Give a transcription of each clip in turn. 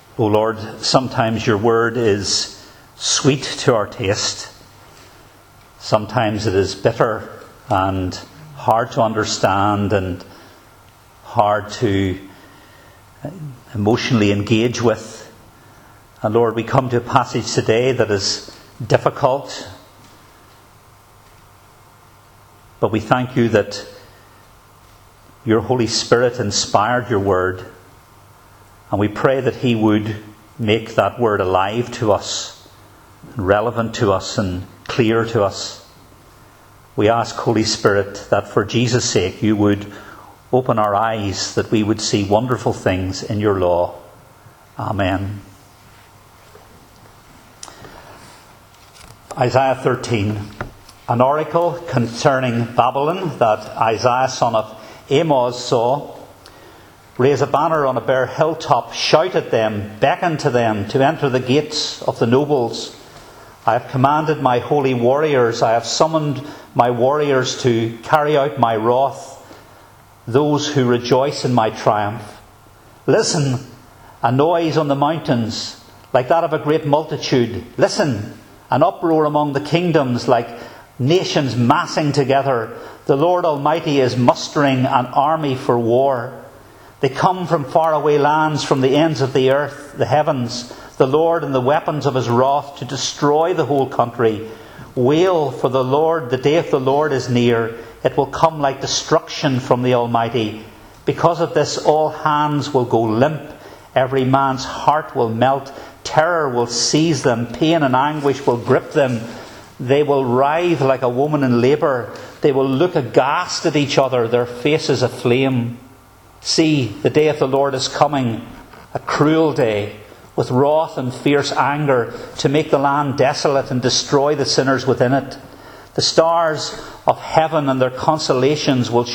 O Lord, sometimes your word is sweet to our taste. Sometimes it is bitter and hard to understand and hard to emotionally engage with. And Lord, we come to a passage today that is difficult. But we thank you that your Holy Spirit inspired your word. And we pray that he would make that word alive to us, relevant to us and clear to us. We ask, Holy Spirit, that for Jesus' sake you would open our eyes, that we would see wonderful things in your law. Amen. Isaiah 13, an oracle concerning Babylon that Isaiah son of Amoz saw. Raise a banner on a bare hilltop, shout at them, beckon to them to enter the gates of the nobles. I have commanded my holy warriors, I have summoned my warriors to carry out my wrath, those who rejoice in my triumph. Listen, a noise on the mountains, like that of a great multitude. Listen, an uproar among the kingdoms, like nations massing together. The Lord Almighty is mustering an army for war. They come from faraway lands, from the ends of the earth, the heavens, the Lord and the weapons of his wrath to destroy the whole country. Wail, for the Lord, the day of the Lord is near. It will come like destruction from the Almighty. Because of this, all hands will go limp. Every man's heart will melt. Terror will seize them. Pain and anguish will grip them. They will writhe like a woman in labour. They will look aghast at each other, their faces aflame. See, the day of the Lord is coming, a cruel day, with wrath and fierce anger, to make the land desolate and destroy the sinners within it. The stars of heaven and their constellations will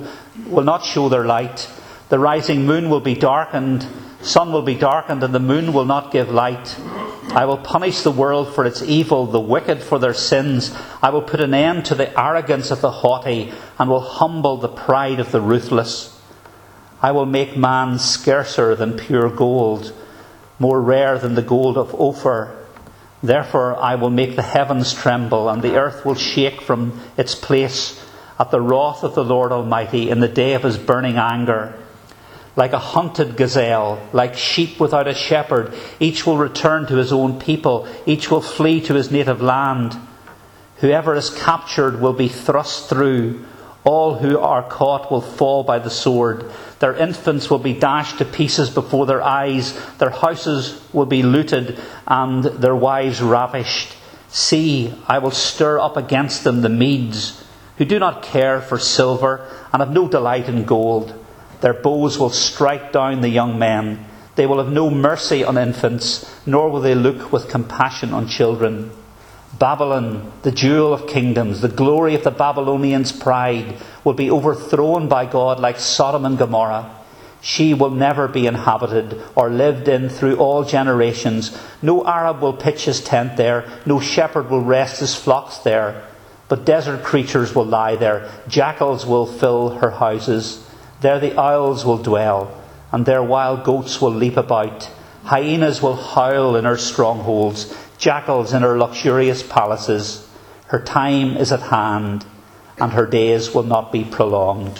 not show their light. The rising moon will be darkened, sun will be darkened, and the moon will not give light. I will punish the world for its evil, the wicked for their sins. I will put an end to the arrogance of the haughty, and will humble the pride of the ruthless. I will make man scarcer than pure gold, more rare than the gold of Ophir. Therefore I will make the heavens tremble, and the earth will shake from its place at the wrath of the Lord Almighty in the day of his burning anger. Like a hunted gazelle, like sheep without a shepherd, each will return to his own people, each will flee to his native land. Whoever is captured will be thrust through. All who are caught will fall by the sword. Their infants will be dashed to pieces before their eyes. Their houses will be looted and their wives ravished. See, I will stir up against them the Medes, who do not care for silver and have no delight in gold. Their bows will strike down the young men. They will have no mercy on infants, nor will they look with compassion on children. Babylon, the jewel of kingdoms, the glory of the Babylonians' pride, will be overthrown by God like Sodom and Gomorrah. She will never be inhabited or lived in through all generations. No Arab will pitch his tent there. No shepherd will rest his flocks there. But desert creatures will lie there. Jackals will fill her houses. There the owls will dwell, and their wild goats will leap about. Hyenas will howl in her strongholds. Jackals in her luxurious palaces. Her time is at hand, and her days will not be prolonged.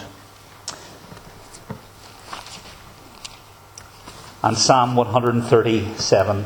And Psalm 137.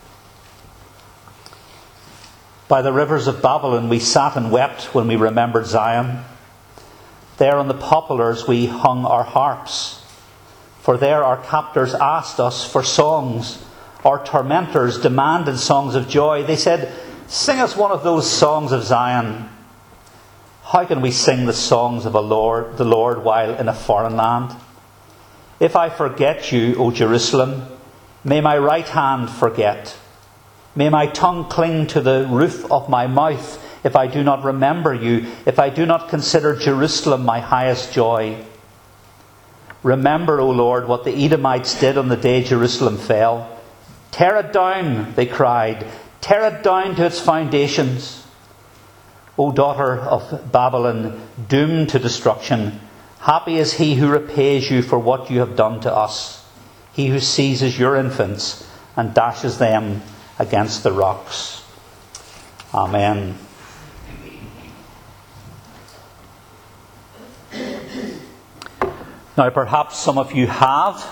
By the rivers of Babylon we sat and wept when we remembered Zion. There on the poplars we hung our harps. For there our captors asked us for songs. Our tormentors demanded songs of joy. They said, "Sing us one of those songs of Zion." How can we sing the songs of the Lord while in a foreign land? If I forget you, O Jerusalem, may my right hand forget. May my tongue cling to the roof of my mouth if I do not remember you, if I do not consider Jerusalem my highest joy. Remember, O Lord, what the Edomites did on the day Jerusalem fell. Tear it down, they cried. Tear it down to its foundations. O daughter of Babylon, doomed to destruction, happy is he who repays you for what you have done to us, he who seizes your infants and dashes them against the rocks. Amen. Now, perhaps some of you have,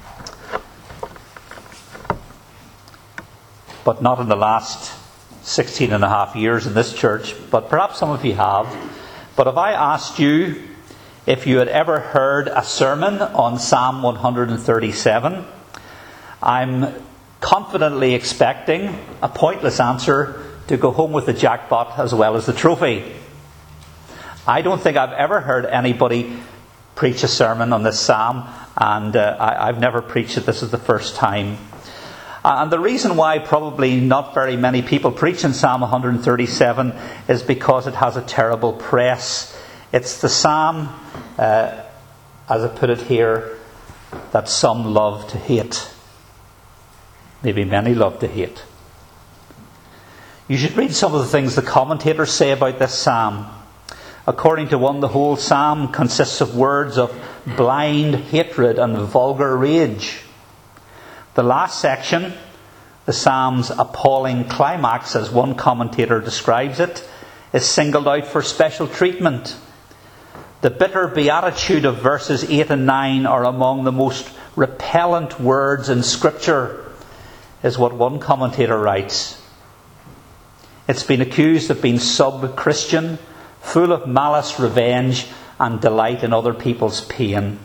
but not in the last 16 and a half years in this church, but perhaps some of you have. But if I asked you if you had ever heard a sermon on Psalm 137, I'm confidently expecting a pointless answer to go home with the jackpot as well as the trophy. I don't think I've ever heard anybody preach a sermon on this psalm, and I've never preached it. This is the first time. And the reason why probably not very many people preach in Psalm 137 is because it has a terrible press. It's the psalm, as I put it here, that some love to hate. Maybe many love to hate. You should read some of the things the commentators say about this psalm. According to one, the whole psalm consists of words of blind hatred and vulgar rage. The last section, the psalm's appalling climax, as one commentator describes it, is singled out for special treatment. The bitter beatitude of verses 8 and 9 are among the most repellent words in Scripture, is what one commentator writes. It's been accused of being sub-Christian, full of malice, revenge, and delight in other people's pain.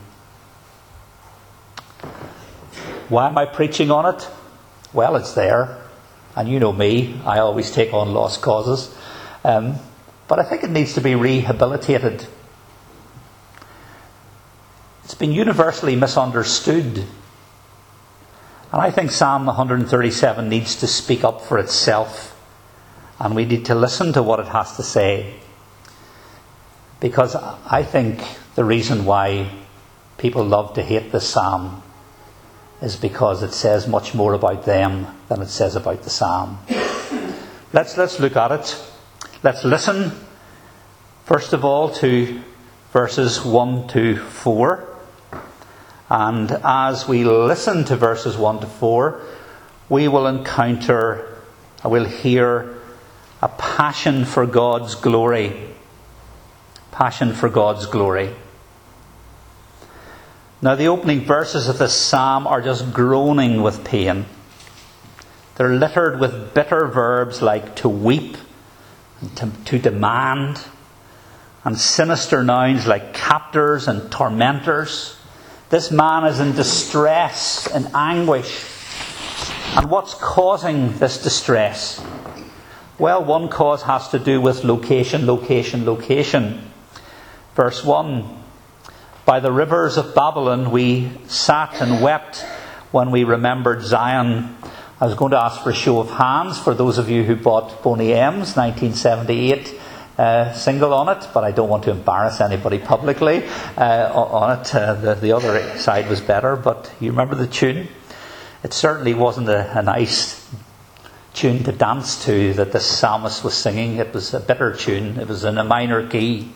Why am I preaching on it? Well, it's there. And you know me, I always take on lost causes. But I think it needs to be rehabilitated. It's been universally misunderstood. And I think Psalm 137 needs to speak up for itself. And we need to listen to what it has to say. Because I think the reason why people love to hate this psalm is because it says much more about them than it says about the psalm. Let's look at it. Let's listen, first of all, to verses 1 to 4. And as we listen to verses 1 to 4, we will hear a passion for God's glory. Passion for God's glory. Now, the opening verses of this psalm are just groaning with pain. They're littered with bitter verbs like to weep, and to demand, and sinister nouns like captors and tormentors. This man is in distress and anguish. And what's causing this distress? Well, one cause has to do with location. Verse 1, by the rivers of Babylon we sat and wept when we remembered Zion. I was going to ask for a show of hands for those of you who bought Boney M's 1978 single on it, but I don't want to embarrass anybody publicly on it. The other side was better, but you remember the tune? It certainly wasn't a nice tune to dance to that the psalmist was singing. It was a bitter tune. It was in a minor key.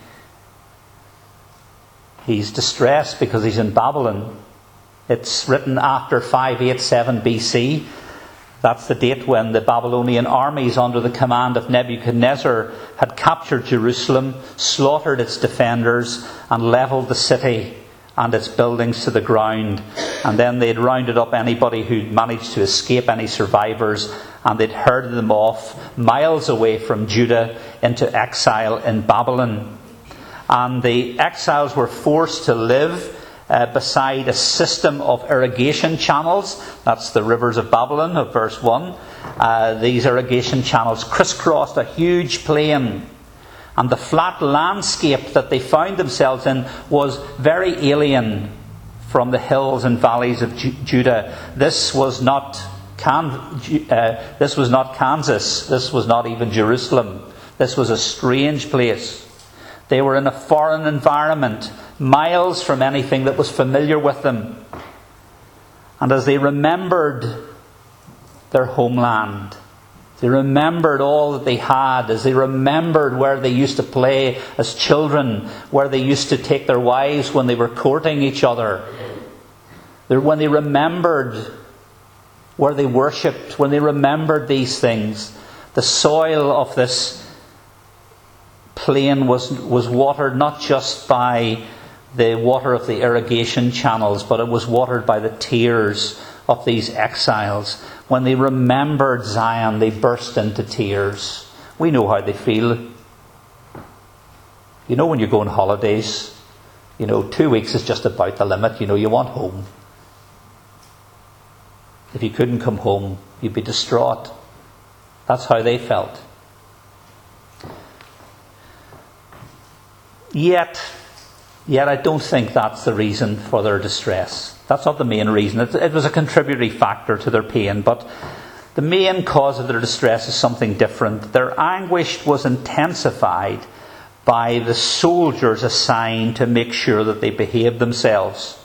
He's distressed because he's in Babylon. It's written after 587 BC. That's the date when the Babylonian armies under the command of Nebuchadnezzar had captured Jerusalem, slaughtered its defenders, and levelled the city and its buildings to the ground. And then they'd rounded up anybody who'd managed to escape, any survivors, and they'd herded them off miles away from Judah into exile in Babylon. And the exiles were forced to live beside a system of irrigation channels. That's the rivers of Babylon of verse 1. These irrigation channels crisscrossed a huge plain. And the flat landscape that they found themselves in was very alien from the hills and valleys of Judah. This was not Kansas. This was not even Jerusalem. This was a strange place. They were in a foreign environment, miles from anything that was familiar with them. And as they remembered their homeland, they remembered all that they had, as they remembered where they used to play as children, where they used to take their wives when they were courting each other. When they remembered where they worshipped, when they remembered these things. The soil of this plain was watered not just by the water of the irrigation channels, but it was watered by the tears of these exiles. When they remembered Zion, they burst into tears. We know how they feel. You know, when you go on holidays, 2 weeks is just about the limit. You want home. If you couldn't come home, you'd be distraught. That's how they felt. Yet I don't think that's the reason for their distress. That's not the main reason. It was a contributory factor to their pain, but the main cause of their distress is something different. Their anguish was intensified by the soldiers assigned to make sure that they behaved themselves.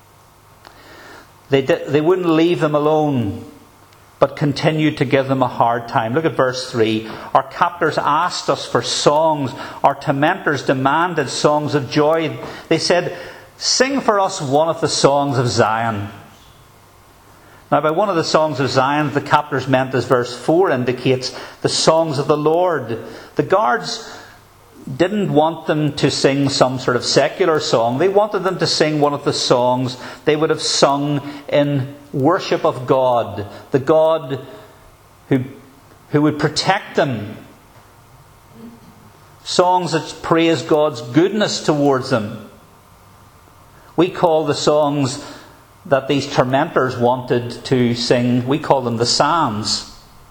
They wouldn't leave them alone, but continued to give them a hard time. Look at verse 3. Our captors asked us for songs. Our tormentors demanded songs of joy. They said, "Sing for us one of the songs of Zion." Now, by one of the songs of Zion, the captors meant, as verse 4 indicates, the songs of the Lord. The guards didn't want them to sing some sort of secular song. They wanted them to sing one of the songs they would have sung in worship of God, the God who would protect them. Songs that praise God's goodness towards them. We call the songs that these tormentors wanted to sing, we call them the Psalms.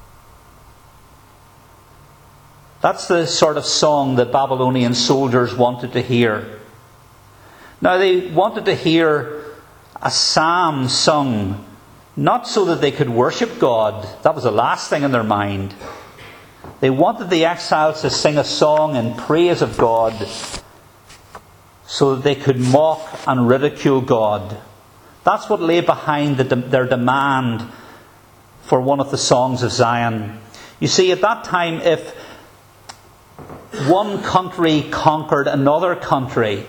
That's the sort of song that Babylonian soldiers wanted to hear. Now, they wanted to hear a psalm sung, not so that they could worship God. That was the last thing in their mind. They wanted the exiles to sing a song in praise of God so that they could mock and ridicule God. That's what lay behind their demand for one of the songs of Zion. You see, at that time, if one country conquered another country,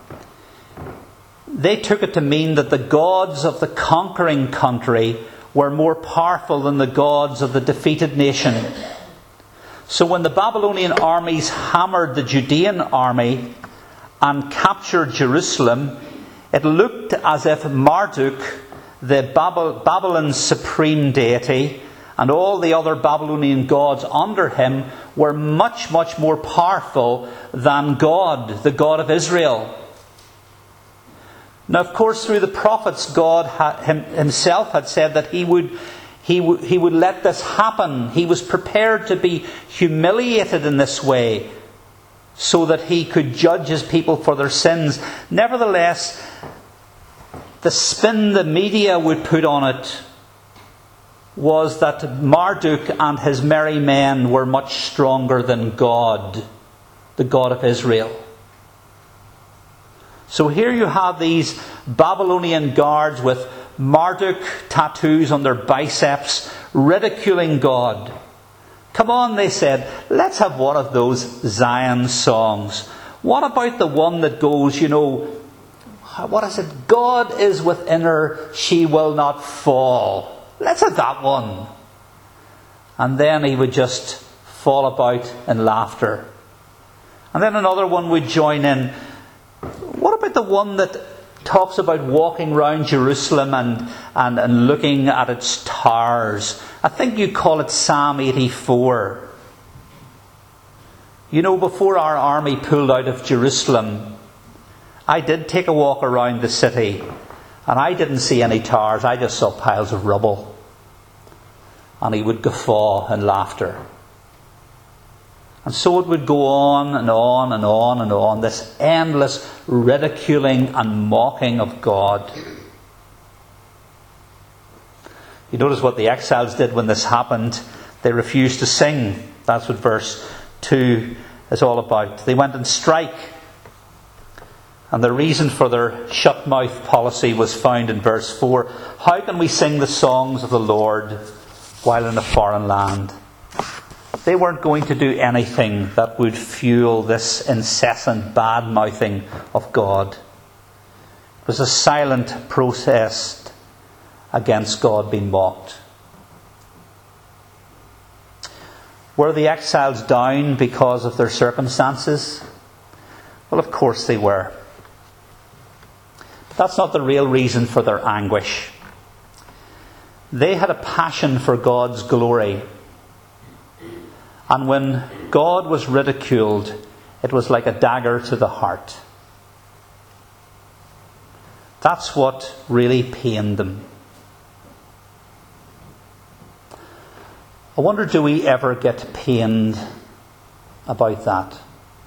they took it to mean that the gods of the conquering country were more powerful than the gods of the defeated nation. So when the Babylonian armies hammered the Judean army and captured Jerusalem, it looked as if Marduk, the Babylon's supreme deity, and all the other Babylonian gods under him were much, much more powerful than God, the God of Israel. Now, of course, through the prophets, God himself had said that he would let this happen. He was prepared to be humiliated in this way so that he could judge his people for their sins. Nevertheless, the spin the media would put on it was that Marduk and his merry men were much stronger than God, the God of Israel. So here you have these Babylonian guards with Marduk tattoos on their biceps, ridiculing God. Come on, they said, let's have one of those Zion songs. What about the one that goes, what is it? God is within her, she will not fall. Let's have that one. And then he would just fall about in laughter. And then another one would join in. What about the one that talks about walking around Jerusalem and looking at its towers? I think you call it Psalm 84. Before our army pulled out of Jerusalem, I did take a walk around the city. And I didn't see any towers, I just saw piles of rubble. And he would guffaw in laughter. And so it would go on and on and on and on, this endless ridiculing and mocking of God. You notice what the exiles did when this happened. They refused to sing. That's what verse 2 is all about. They went on strike. And the reason for their shut-mouth policy was found in verse 4. How can we sing the songs of the Lord while in a foreign land? They weren't going to do anything that would fuel this incessant bad-mouthing of God. It was a silent protest against God being mocked. Were the exiles down because of their circumstances? Well, of course they were. But that's not the real reason for their anguish. They had a passion for God's glory. And when God was ridiculed, it was like a dagger to the heart. That's what really pained them. I wonder, do we ever get pained about that?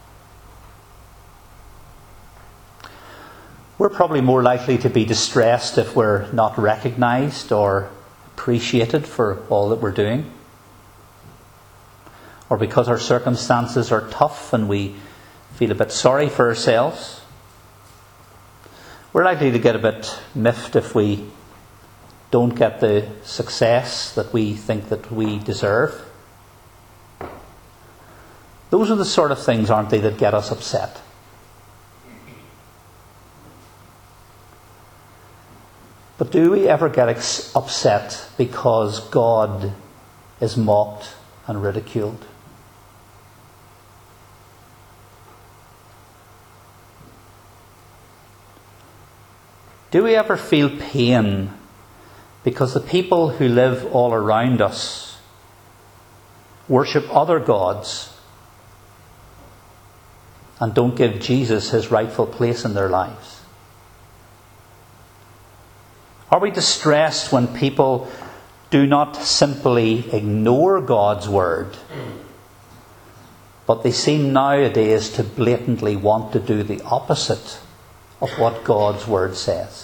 We're probably more likely to be distressed if we're not recognised or appreciated for all that we're doing. Or because our circumstances are tough and we feel a bit sorry for ourselves. We're likely to get a bit miffed if we don't get the success that we think that we deserve. Those are the sort of things, aren't they, that get us upset. But do we ever get upset because God is mocked and ridiculed? Do we ever feel pain because the people who live all around us worship other gods and don't give Jesus his rightful place in their lives? Are we distressed when people do not simply ignore God's word, but they seem nowadays to blatantly want to do the opposite of what God's word says?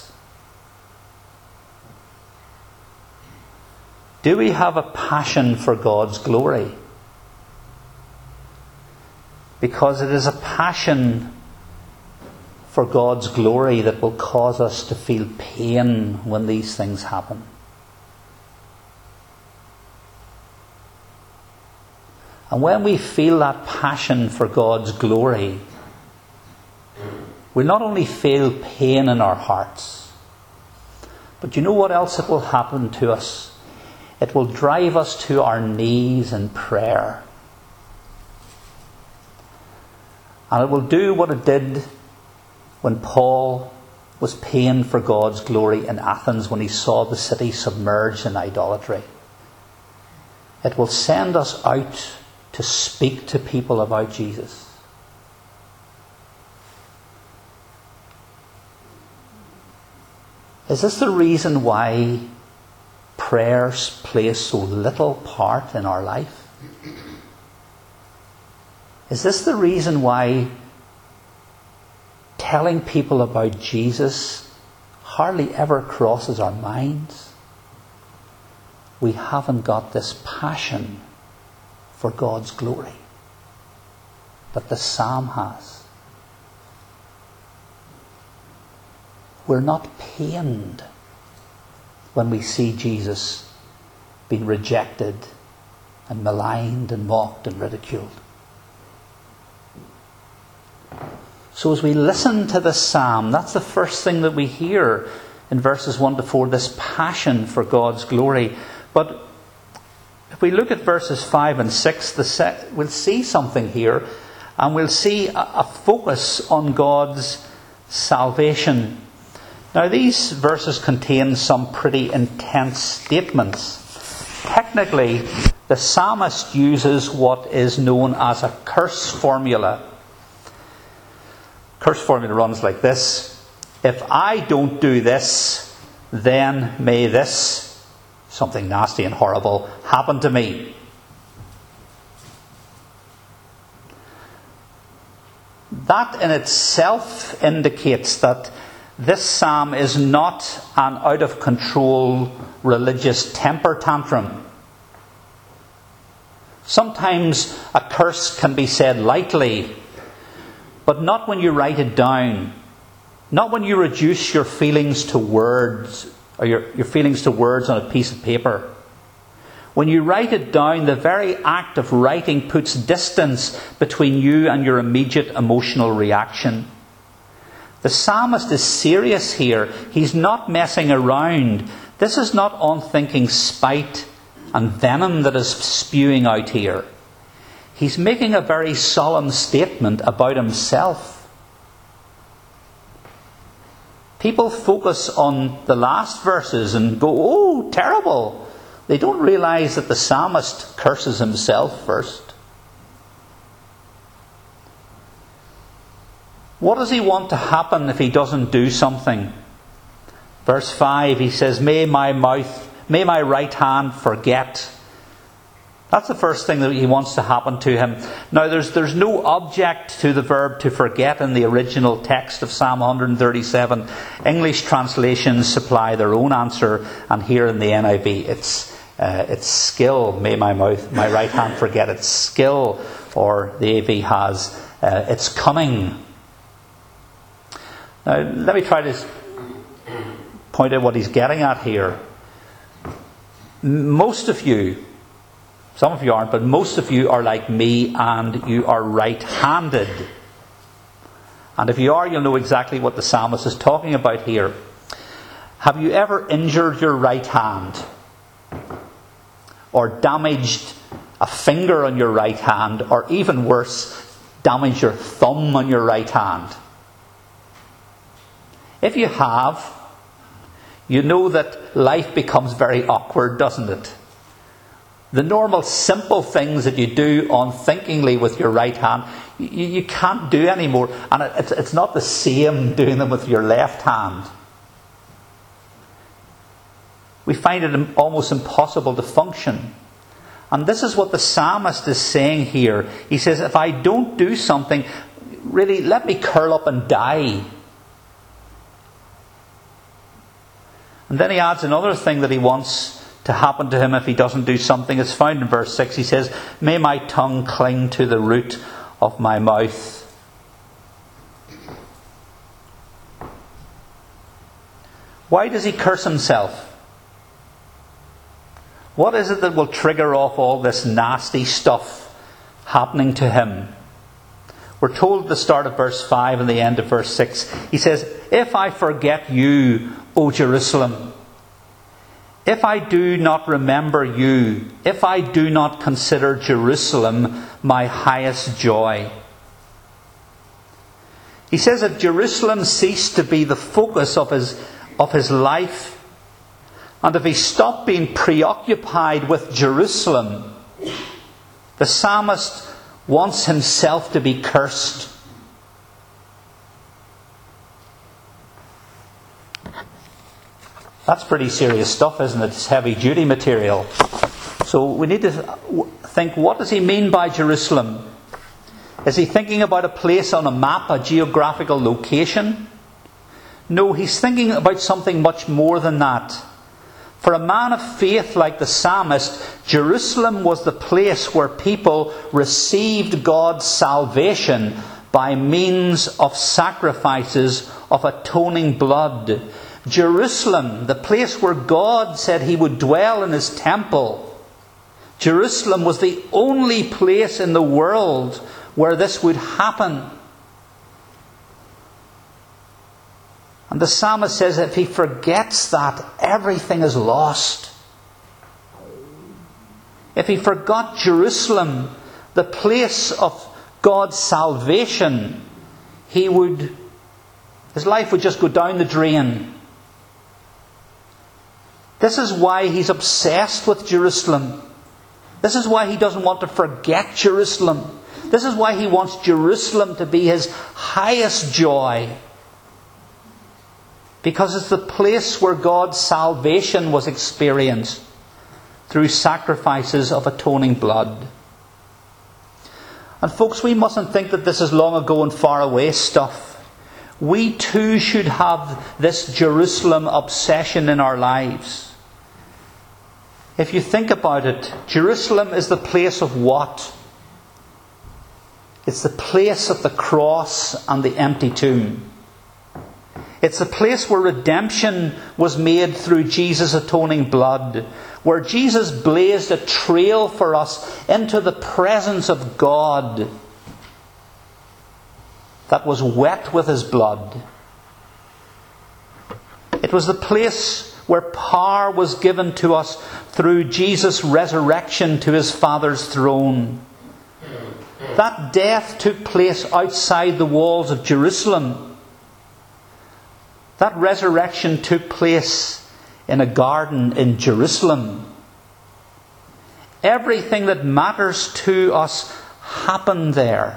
Do we have a passion for God's glory? Because it is a passion for God's glory that will cause us to feel pain when these things happen. And when we feel that passion for God's glory, we'll not only feel pain in our hearts, but you know what else it will happen to us? It will drive us to our knees in prayer. And it will do what it did when Paul was pained for God's glory in Athens when he saw the city submerged in idolatry. It will send us out to speak to people about Jesus. Is this the reason why prayers play so little part in our life? Is this the reason why telling people about Jesus hardly ever crosses our minds? We haven't got this passion for God's glory that the psalm has. We're not pained when we see Jesus being rejected and maligned and mocked and ridiculed. So as we listen to this psalm, that's the first thing that we hear in verses 1 to 4, this passion for God's glory. But if we look at verses 5 and 6, we'll see something here, and we'll see a focus on God's salvation. Now, these verses contain some pretty intense statements. Technically, the psalmist uses what is known as a curse formula. Curse formula runs like this: if I don't do this, then may this, something nasty and horrible, happen to me. That in itself indicates that this psalm is not an out-of-control religious temper tantrum. Sometimes a curse can be said lightly, but not when you write it down. Not when you reduce your feelings to words, or your feelings to words on a piece of paper. When you write it down, the very act of writing puts distance between you and your immediate emotional reaction. The psalmist is serious here. He's not messing around. This is not unthinking spite and venom that is spewing out here. he's making a very solemn statement about himself. People focus on the last verses and go, oh, terrible. They don't realise that the psalmist curses himself first. What does he want to happen if he doesn't do something? Verse 5, he says, may my right hand forget. That's the first thing that he wants to happen to him. Now, there's no object to the verb to forget in the original text of Psalm 137. English translations supply their own answer, and here in the NIV, it's skill. May my right hand forget. It's skill, or the AV has, it's cunning. Now, let me try to point out what he's getting at here. Most of you, some of you aren't, but most of you are like me and you are right-handed. And if you are, you'll know exactly what the psalmist is talking about here. Have you ever injured your right hand? Or damaged a finger on your right hand? Or even worse, damaged your thumb on your right hand? If you have, you know that life becomes very awkward, doesn't it? The normal simple things that you do unthinkingly with your right hand, you can't do anymore. And it's not the same doing them with your left hand. We find it almost impossible to function. And this is what the psalmist is saying here. He says, if I don't do something, really, let me curl up and die. And then he adds another thing that he wants to happen to him if he doesn't do something. It's found in verse 6. He says, may my tongue cling to the root of my mouth. Why does he curse himself? What is it that will trigger off all this nasty stuff happening to him? We're told at the start of verse 5 and the end of verse 6. He says, if I forget you, O Jerusalem, if I do not remember you, if I do not consider Jerusalem my highest joy. He says if Jerusalem ceased to be the focus of his life, and if he stopped being preoccupied with Jerusalem, the psalmist wants himself to be cursed. That's pretty serious stuff, isn't it? It's heavy duty material. So we need to think, what does he mean by Jerusalem? Is he thinking about a place on a map, a geographical location? No, he's thinking about something much more than that. For a man of faith like the psalmist, Jerusalem was the place where people received God's salvation by means of sacrifices of atoning blood. Jerusalem, the place where God said he would dwell in his temple. Jerusalem was the only place in the world where this would happen. And the psalmist says if he forgets that, everything is lost. If he forgot Jerusalem, the place of God's salvation, his life would just go down the drain. This is why he's obsessed with Jerusalem. This is why he doesn't want to forget Jerusalem. This is why he wants Jerusalem to be his highest joy. Because it's the place where God's salvation was experienced through sacrifices of atoning blood. And folks, we mustn't think that this is long ago and far away stuff. We too should have this Jerusalem obsession in our lives. If you think about it, Jerusalem is the place of what? It's the place of the cross and the empty tomb. It's the place where redemption was made through Jesus' atoning blood, where Jesus blazed a trail for us into the presence of God that was wet with his blood. It was the place where power was given to us through Jesus' resurrection to his Father's throne. That death took place outside the walls of Jerusalem. That resurrection took place in a garden in Jerusalem. Everything that matters to us happened there.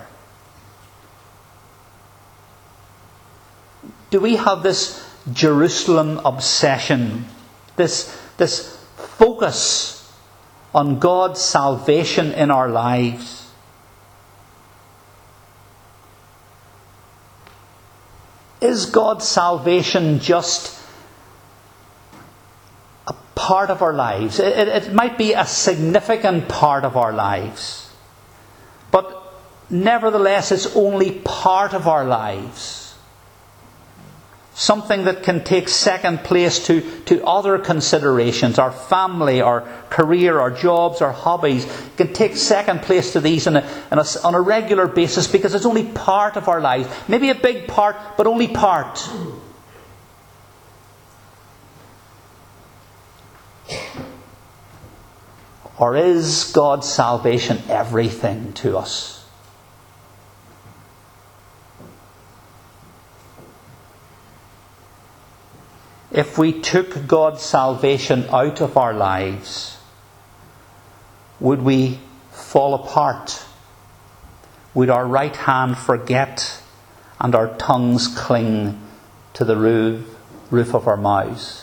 Do we have this Jerusalem obsession? This focus on God's salvation in our lives? Is God's salvation just a part of our lives? It might be a significant part of our lives. But nevertheless, it's only part of our lives. Something that can take second place to other considerations. Our family, our career, our jobs, our hobbies can take second place to these on a regular basis because it's only part of our lives. Maybe a big part, but only part. Or is God's salvation everything to us? If we took God's salvation out of our lives, would we fall apart? Would our right hand forget and our tongues cling to the roof of our mouths?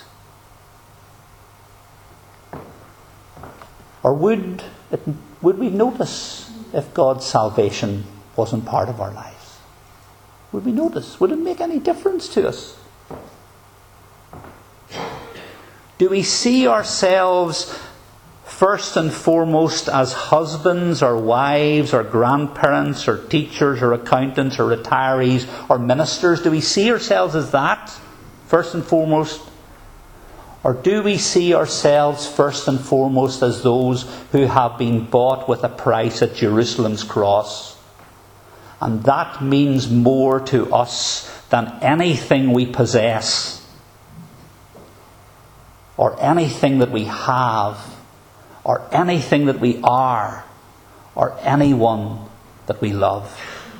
Or would we notice if God's salvation wasn't part of our lives? Would we notice? Would it make any difference to us? Do we see ourselves first and foremost as husbands or wives or grandparents or teachers or accountants or retirees or ministers? Do we see ourselves as that first and foremost? Or do we see ourselves first and foremost as those who have been bought with a price at Jerusalem's cross? And that means more to us than anything we possess, or anything that we have, or anything that we are, or anyone that we love.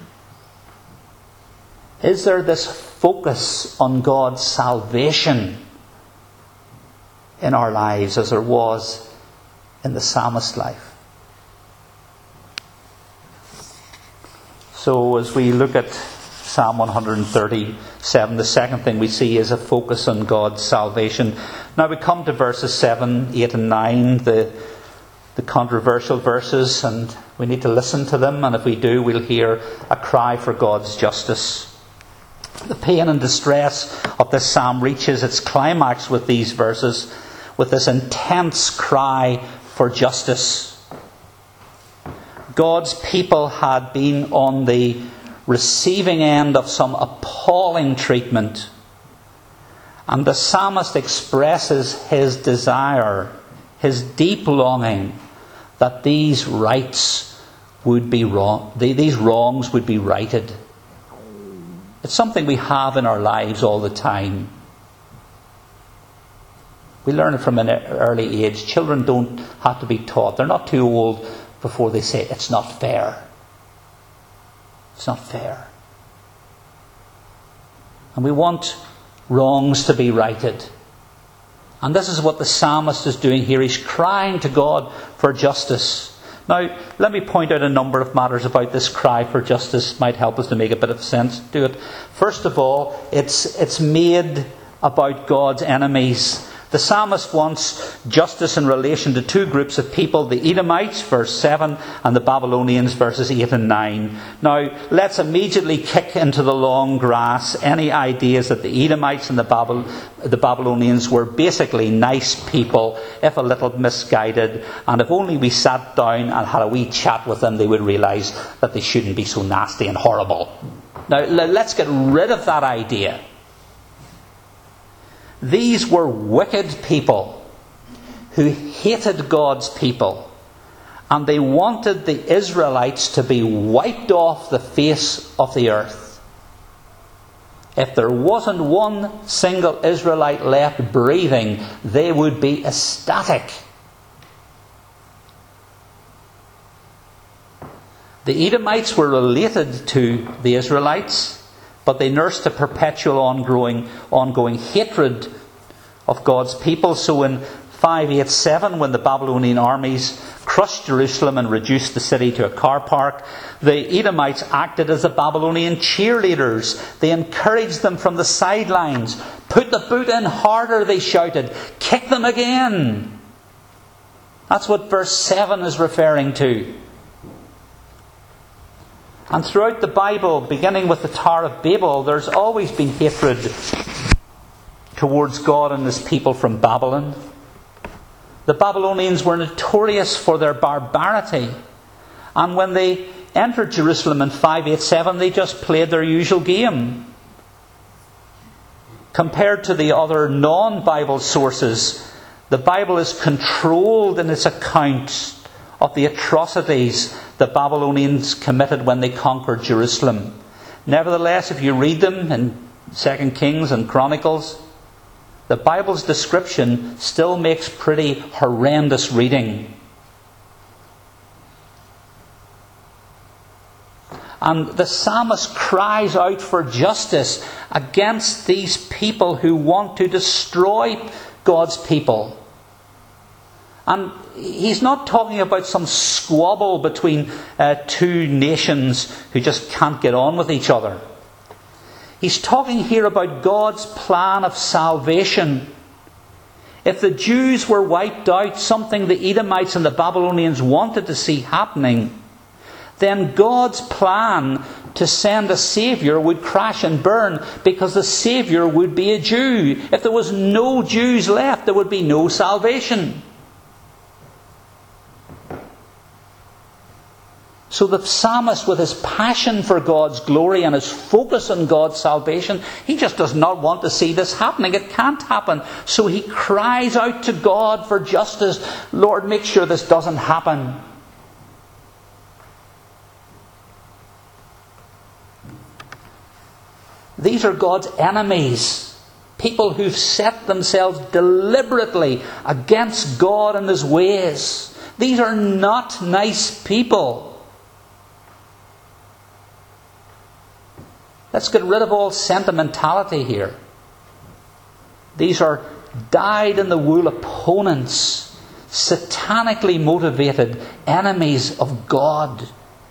Is there this focus on God's salvation in our lives as there was in the psalmist's life? So as we look at Psalm 137, the second thing we see is a focus on God's salvation. Now we come to verses 7, 8 and 9, the controversial verses, and we need to listen to them, and if we do, we'll hear a cry for God's justice. The pain and distress of this psalm reaches its climax with these verses, with this intense cry for justice. God's people had been on the receiving end of some appalling treatment. And the psalmist expresses his desire, his deep longing, that these rights would be wrong, these wrongs would be righted. It's something we have in our lives all the time. We learn it from an early age. Children don't have to be taught. They're not too old before they say, it's not fair. It's not fair. And we want wrongs to be righted. And this is what the psalmist is doing here. He's crying to God for justice. Now, let me point out a number of matters about this cry for justice. Might help us to make a bit of sense to it. First of all, it's made about God's enemies. The psalmist wants justice in relation to two groups of people, the Edomites, verse 7, and the Babylonians, verses 8 and 9. Now, let's immediately kick into the long grass any ideas that the Edomites and the Babylonians were basically nice people, if a little misguided, and if only we sat down and had a wee chat with them, they would realise that they shouldn't be so nasty and horrible. Now, let's get rid of that idea. These were wicked people who hated God's people, and they wanted the Israelites to be wiped off the face of the earth. If there wasn't one single Israelite left breathing, they would be ecstatic. The Edomites were related to the Israelites, but they nursed a perpetual ongoing hatred of God's people. So in 587, when the Babylonian armies crushed Jerusalem and reduced the city to a car park, the Edomites acted as the Babylonian cheerleaders. They encouraged them from the sidelines. Put the boot in harder, they shouted. Kick them again. That's what verse 7 is referring to. And throughout the Bible, beginning with the Tower of Babel, there's always been hatred towards God and His people from Babylon. The Babylonians were notorious for their barbarity. And when they entered Jerusalem in 587, they just played their usual game. Compared to the other non-Bible sources, the Bible is controlled in its account of the atrocities the Babylonians committed when they conquered Jerusalem. Nevertheless, if you read them in 2 Kings and Chronicles, the Bible's description still makes pretty horrendous reading. And the psalmist cries out for justice against these people who want to destroy God's people. And he's not talking about some squabble between two nations who just can't get on with each other. He's talking here about God's plan of salvation. If the Jews were wiped out, something the Edomites and the Babylonians wanted to see happening, then God's plan to send a Saviour would crash and burn, because the Saviour would be a Jew. If there was no Jews left, there would be no salvation. So the psalmist, with his passion for God's glory and his focus on God's salvation, he just does not want to see this happening. It can't happen. So he cries out to God for justice. Lord, make sure this doesn't happen. These are God's enemies. People who've set themselves deliberately against God and His ways. These are not nice people. Let's get rid of all sentimentality here. These are dyed-in-the-wool opponents, satanically motivated enemies of God.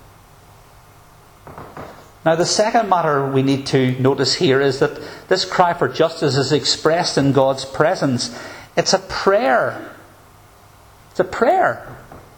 Now, the second matter we need to notice here is that this cry for justice is expressed in God's presence. It's a prayer. It's a prayer.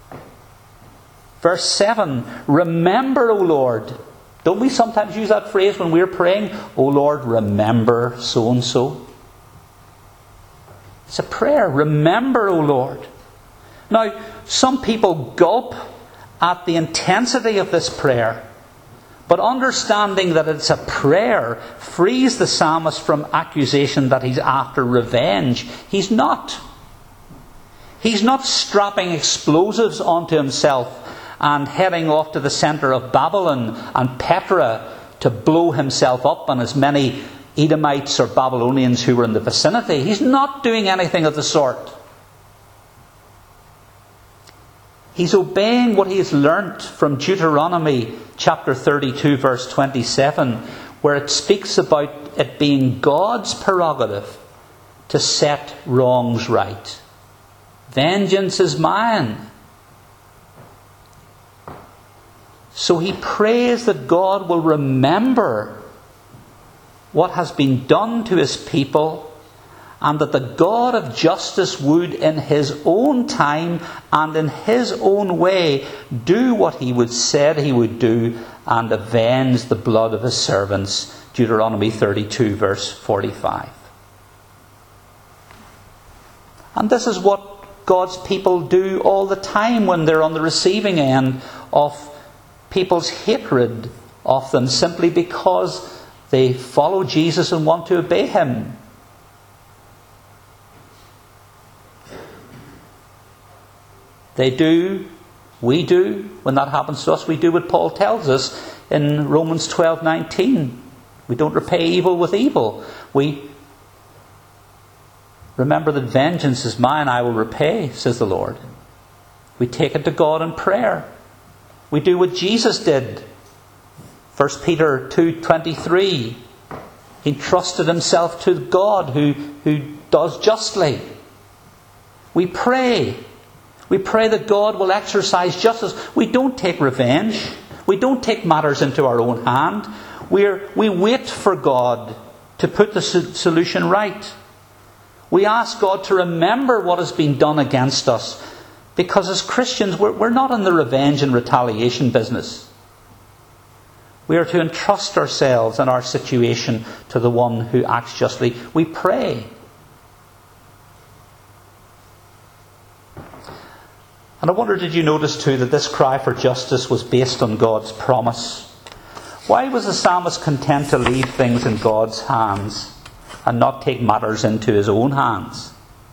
Verse 7, remember, O Lord. Don't we sometimes use that phrase when we're praying? O Lord, remember so-and-so. It's a prayer. Remember, O Lord. Now, some people gulp at the intensity of this prayer. But understanding that it's a prayer frees the psalmist from accusation that he's after revenge. He's not. He's not strapping explosives onto himself and heading off to the centre of Babylon and Petra to blow himself up and as many Edomites or Babylonians who were in the vicinity. He's not doing anything of the sort. He's obeying what he has learnt from Deuteronomy chapter 32 verse 27, where it speaks about it being God's prerogative to set wrongs right. Vengeance is mine. So he prays that God will remember what has been done to His people, and that the God of justice would, in His own time and in His own way, do what He would said He would do and avenge the blood of His servants. Deuteronomy 32 verse 45. And this is what God's people do all the time when they're on the receiving end of people's hatred of them, simply because they follow Jesus and want to obey Him. They do, we do, when that happens to us, we do what Paul tells us in Romans 12:19. We don't repay evil with evil. We remember that vengeance is mine, I will repay, says the Lord. We take it to God in prayer. We do what Jesus did. 1 Peter 2:23. He entrusted himself to God who does justly. We pray. We pray that God will exercise justice. We don't take revenge. We don't take matters into our own hand. We wait for God to put the solution right. We ask God to remember what has been done against us, because as Christians, we're not in the revenge and retaliation business. We are to entrust ourselves and our situation to the one who acts justly. We pray. And I wonder, did you notice too that this cry for justice was based on God's promise? Why was the psalmist content to leave things in God's hands and not take matters into his own hands?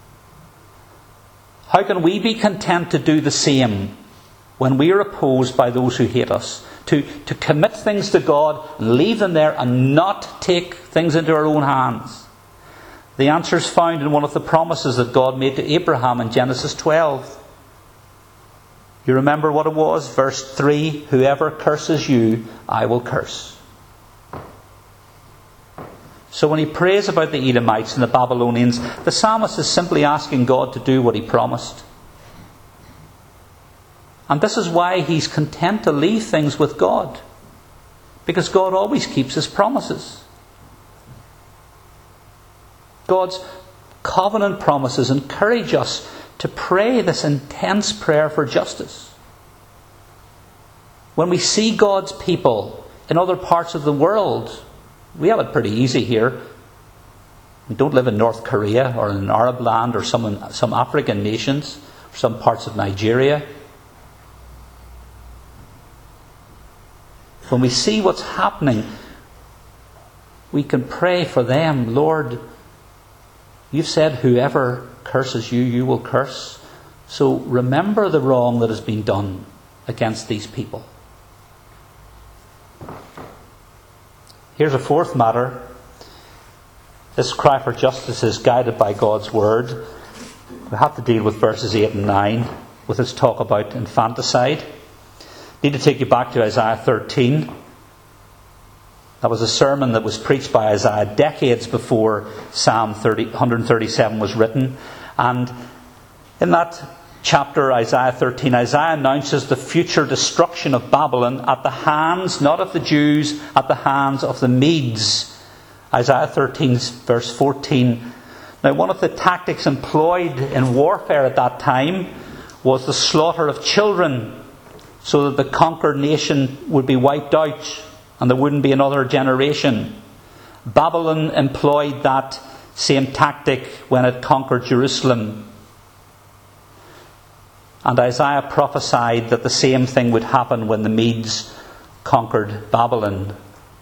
How can we be content to do the same when we are opposed by those who hate us? To commit things to God and leave them there and not take things into our own hands? The answer is found in one of the promises that God made to Abraham in Genesis 12. You remember what it was? Verse 3, whoever curses you, I will curse. So when he prays about the Edomites and the Babylonians, the psalmist is simply asking God to do what he promised. And this is why he's content to leave things with God. Because God always keeps his promises. God's covenant promises encourage us to pray this intense prayer for justice. When we see God's people in other parts of the world, we have it pretty easy here. We don't live in North Korea or in an Arab land or some African nations or some parts of Nigeria. When we see what's happening, we can pray for them. Lord, you've said whoever curses you, you will curse. So remember the wrong that has been done against these people. Here's a fourth matter. This cry for justice is guided by God's word. We have to deal with verses 8 and 9 with its talk about infanticide. I need to take you back to Isaiah 13. That was a sermon that was preached by Isaiah decades before Psalm 137 was written. And in that chapter, Isaiah 13, Isaiah announces the future destruction of Babylon at the hands, not of the Jews, at the hands of the Medes. Isaiah 13, verse 14. Now, one of the tactics employed in warfare at that time was the slaughter of children, so that the conquered nation would be wiped out and there wouldn't be another generation. Babylon employed that same tactic when it conquered Jerusalem. And Isaiah prophesied that the same thing would happen when the Medes conquered Babylon.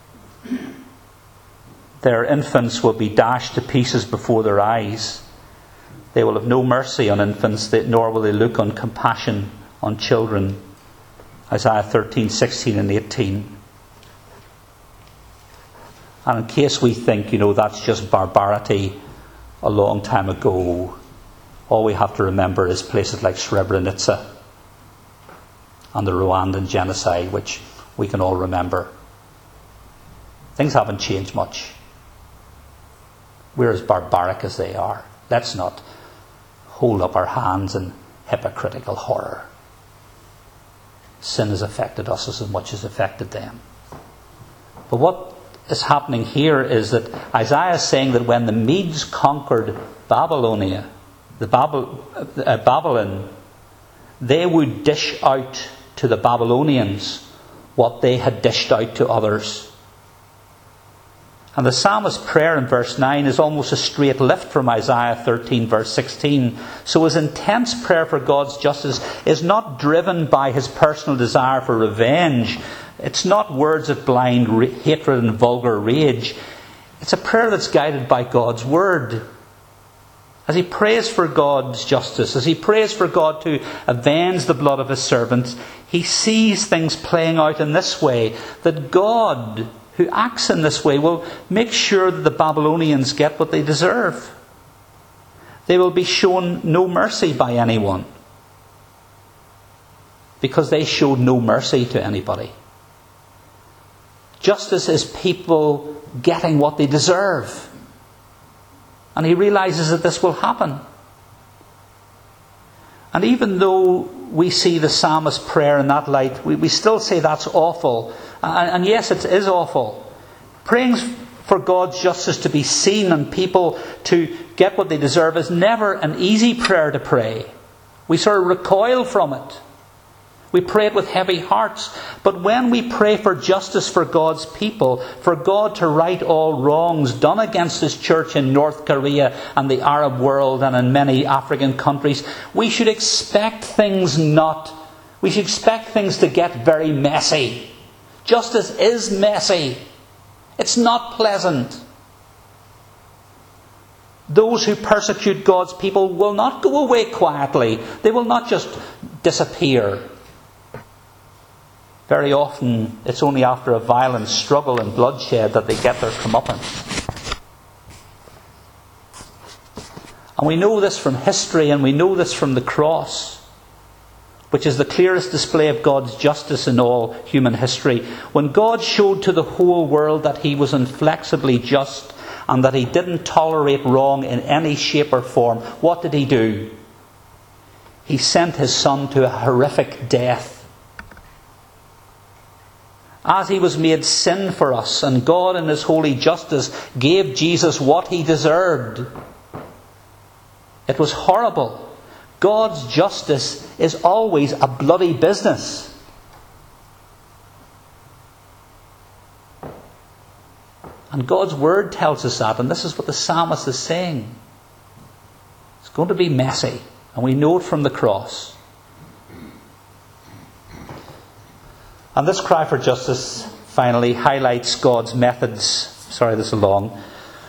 Their infants will be dashed to pieces before their eyes. They will have no mercy on infants, nor will they look on compassion on children. Isaiah 13, 16 and 18. And in case we think, that's just barbarity a long time ago, all we have to remember is places like Srebrenica and the Rwandan genocide, which we can all remember. Things haven't changed much. We're as barbaric as they are. Let's not hold up our hands in hypocritical horror. Sin has affected us as much as affected them. But what is happening here is that Isaiah is saying that when the Medes conquered Babylon, they would dish out to the Babylonians what they had dished out to others. And the psalmist's prayer in verse 9 is almost a straight lift from Isaiah 13 verse 16. So his intense prayer for God's justice is not driven by his personal desire for revenge. It's not words of blind hatred and vulgar rage. It's a prayer that's guided by God's word. As he prays for God's justice, as he prays for God to avenge the blood of his servants, he sees things playing out in this way, that God, who acts in this way, will make sure that the Babylonians get what they deserve. They will be shown no mercy by anyone. because they showed no mercy to anybody. Justice is people getting what they deserve. And he realizes that this will happen. And even though we see the psalmist's prayer in that light, we still say that's awful. And yes, it is awful. Praying for God's justice to be seen and people to get what they deserve is never an easy prayer to pray. We sort of recoil from it. We pray it with heavy hearts. But when we pray for justice for God's people, for God to right all wrongs done against His church in North Korea and the Arab world and in many African countries, we should expect things to get very messy. Justice is messy. It's not pleasant. Those who persecute God's people will not go away quietly. They will not just disappear. Very often, it's only after a violent struggle and bloodshed that they get their comeuppance. And we know this from history, and we know this from the cross, which is the clearest display of God's justice in all human history. When God showed to the whole world that He was inflexibly just and that He didn't tolerate wrong in any shape or form, what did He do? He sent His Son to a horrific death. As He was made sin for us, and God in His holy justice gave Jesus what He deserved. It was horrible. God's justice is always a bloody business. And God's Word tells us that, and this is what the psalmist is saying. It's going to be messy, and we know it from the cross. And this cry for justice, finally, highlights God's methods. Sorry, this is long.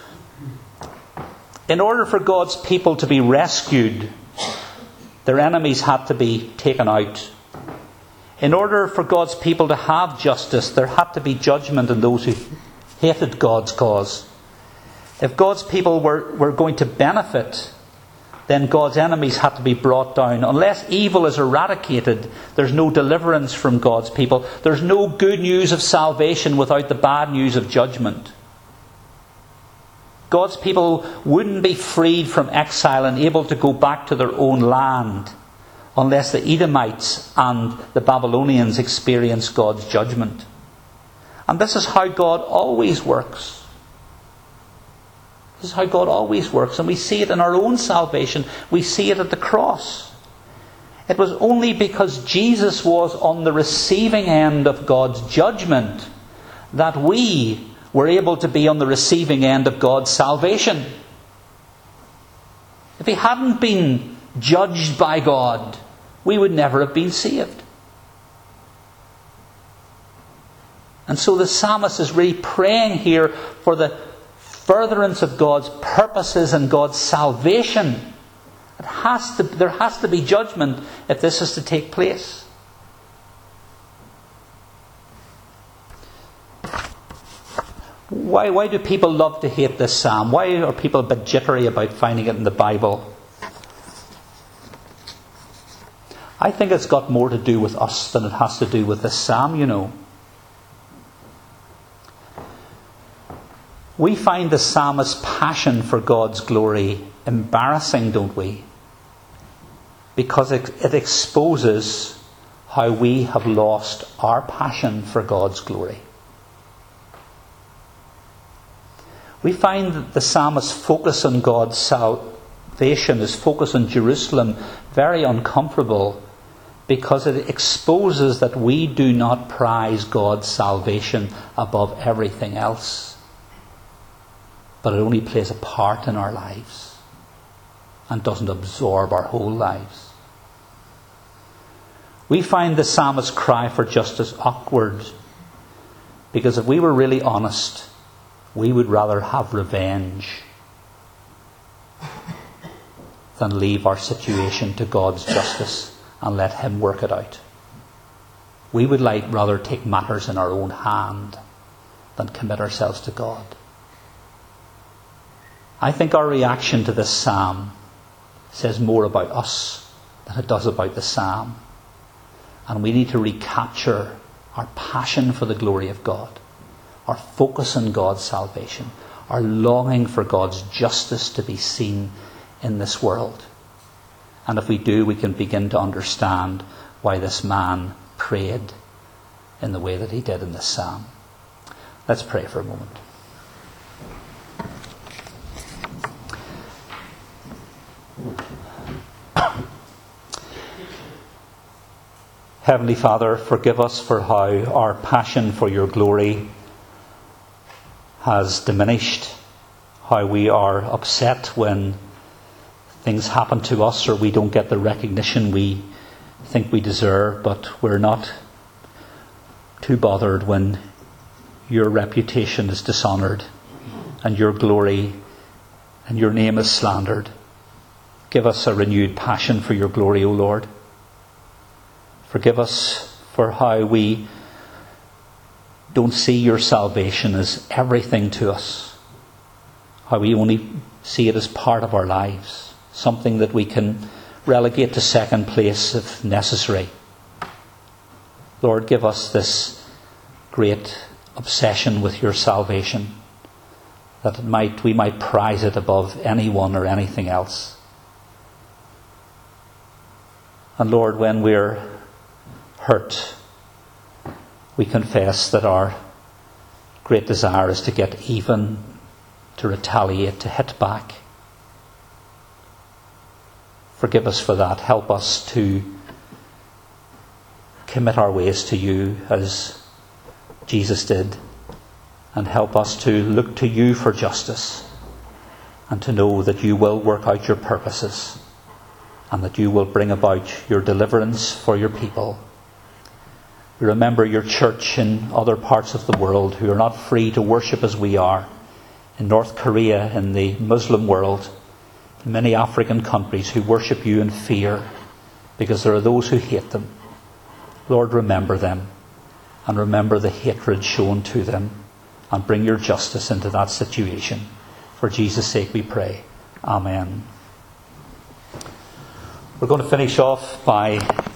In order for God's people to be rescued, their enemies had to be taken out. In order for God's people to have justice, there had to be judgment on those who hated God's cause. If God's people were going to benefit, then God's enemies had to be brought down. Unless evil is eradicated, there's no deliverance from God's people. There's no good news of salvation without the bad news of judgment. God's people wouldn't be freed from exile and able to go back to their own land unless the Edomites and the Babylonians experience God's judgment. And this is how God always works. This is how God always works. And we see it in our own salvation. We see it at the cross. It was only because Jesus was on the receiving end of God's judgment that we were able to be on the receiving end of God's salvation. If He hadn't been judged by God, we would never have been saved. And so the psalmist is really praying here for the furtherance of God's purposes and God's salvation. There has to be judgment if this is to take place. Why do people love to hate this psalm? Why are people a bit jittery about finding it in the Bible? I think it's got more to do with us than it has to do with this psalm, you know. We find the psalmist's passion for God's glory embarrassing, don't we? Because it exposes how we have lost our passion for God's glory. We find that the psalmist's focus on God's salvation, his focus on Jerusalem, very uncomfortable because it exposes that we do not prize God's salvation above everything else. But it only plays a part in our lives and doesn't absorb our whole lives. We find the psalmist's cry for justice awkward because if we were really honest, we would rather have revenge than leave our situation to God's justice and let Him work it out. We would rather take matters in our own hand than commit ourselves to God. I think our reaction to this psalm says more about us than it does about the psalm. And we need to recapture our passion for the glory of God, our focus on God's salvation, our longing for God's justice to be seen in this world. And if we do, we can begin to understand why this man prayed in the way that he did in this psalm. Let's pray for a moment. Heavenly Father, forgive us for how our passion for your glory has diminished, how we are upset when things happen to us or we don't get the recognition we think we deserve, but we're not too bothered when your reputation is dishonoured and your glory and your name is slandered. Give us a renewed passion for your glory, O Lord. Forgive us for how we don't see your salvation as everything to us, how we only see it as part of our lives, something that we can relegate to second place if necessary. Lord, give us this great obsession with your salvation, that we might prize it above anyone or anything else. And Lord, when we're hurt, we confess that our great desire is to get even, to retaliate, to hit back. Forgive us for that. Help us to commit our ways to you as Jesus did, and help us to look to you for justice and to know that you will work out your purposes and that you will bring about your deliverance for your people. We remember your church in other parts of the world who are not free to worship as we are, in North Korea, in the Muslim world, in many African countries who worship you in fear because there are those who hate them. Lord, remember them and remember the hatred shown to them and bring your justice into that situation. For Jesus' sake we pray. Amen. We're going to finish off by